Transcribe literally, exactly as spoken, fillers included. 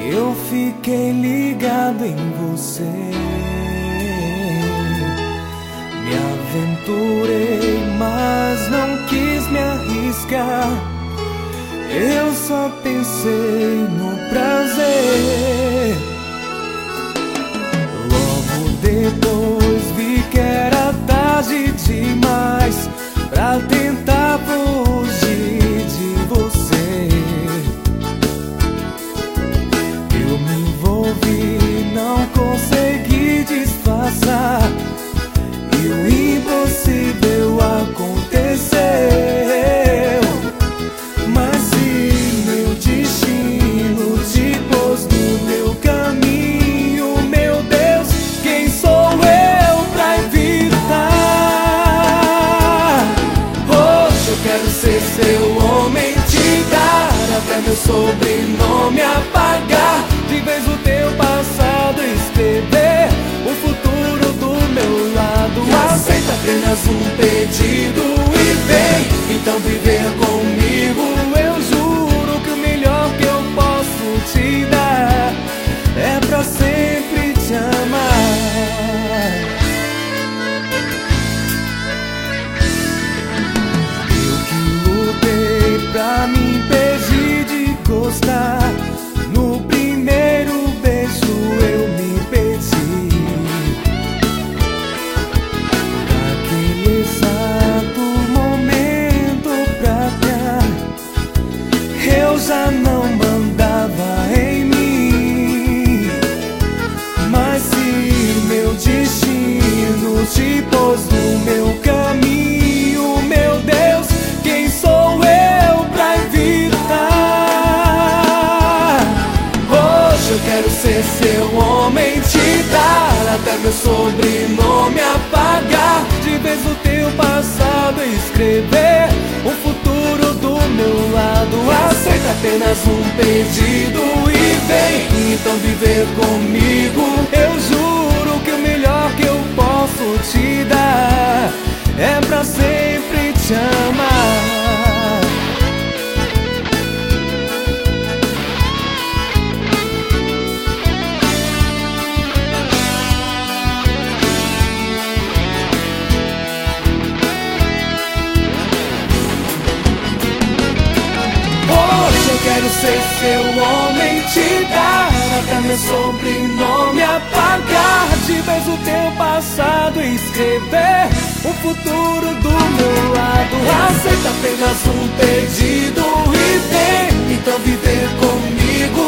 Eu fiquei ligado em você, me aventurei, mas não quis me arriscar. Eu só pensei no prazer. Logo depois vi que era tarde demais pra tentar fugir de você. Eu me envolvi, não consegui disfarçar, e o impossível aconteceu. Mas se meu destino te pôs no meu caminho, meu Deus, quem sou eu pra evitar? Hoje eu quero ser seu homem, te dar até meu sobrenome apagar, de vez o teu passado escrever o futuro do meu lado. Aceita apenas um pedido e vem então viver comigo. Eu juro que o melhor que eu posso te dar é pra sempre te amar. Eu que lutei pra me impedir de gostar, no primeiro beijo eu me perdi. Naquele exato momento pra cá, eu já não mandava em mim. Mas se meu destino te pôs no meu caminho, meu Deus, quem sou eu pra evitar? Hoje eu quero ser seu homem, te dar até meu sobrenome apagar, de vez o teu passado escrever o futuro do meu lado. Aceita apenas um pedido e vem então viver comigo. Eu juro que o melhor que eu posso te dar é pra sempre te amar. Eu quero ser seu homem, te dar até meu sobrenome apagar, de vez o teu passado escrever o futuro do meu lado. Aceita apenas um pedido e vem então viver comigo.